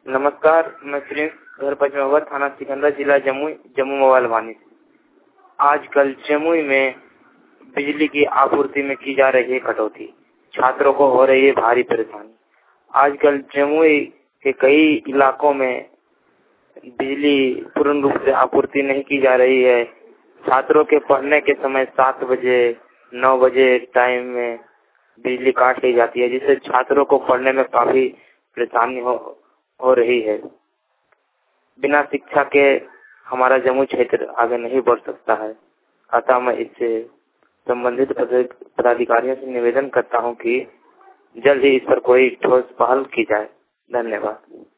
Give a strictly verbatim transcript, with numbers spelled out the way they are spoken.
नमस्कार, मैं प्रिंस घर पचमढ़ी थाना सिकंदर जिला जमुई जम्मू मोबाइल वानी से। आजकल जमुई में बिजली की आपूर्ति में की जा रही है कटौती, छात्रों को हो रही है भारी परेशानी। आजकल जमुई के कई इलाकों में बिजली पूर्ण रूप से आपूर्ति नहीं की जा रही है। छात्रों के पढ़ने के समय सात बजे नौ बजे टाइम में बिजली काट ली जाती है, जिससे छात्रों को पढ़ने में काफी परेशानी हो हो रही है। बिना शिक्षा के हमारा जम्मू क्षेत्र आगे नहीं बढ़ सकता है। अतः मैं इससे संबंधित पदाधिकारियों से निवेदन करता हूं कि जल्द ही इस पर कोई ठोस पहल की जाए। धन्यवाद।